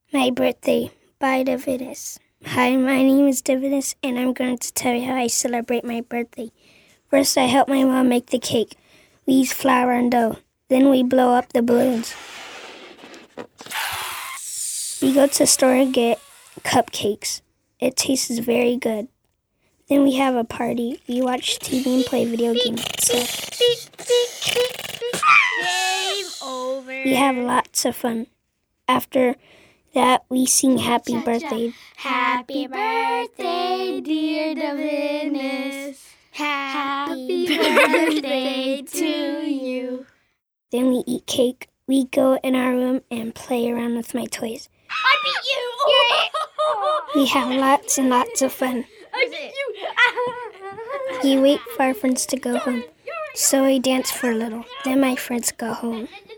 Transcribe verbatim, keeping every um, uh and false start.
My Birthday by Divinus. Hi, my name is Divinus, and I'm going to tell you how I celebrate my birthday. First, I help my mom make the cake. We use flour and dough. Then we blow up the balloons. We go to the store and get cupcakes. It tastes very good. Then we have a party. We watch T V and play video games. So Game over. we have lots of fun. After that, we sing Happy Birthday. Happy birthday, dear Divinus. Happy birthday to you. Then we eat cake. We go in our room and play around with my toys. I beat you. We have lots and lots of fun. I beat you. We wait for our friends to go home. So we dance for a little. Then my friends go home.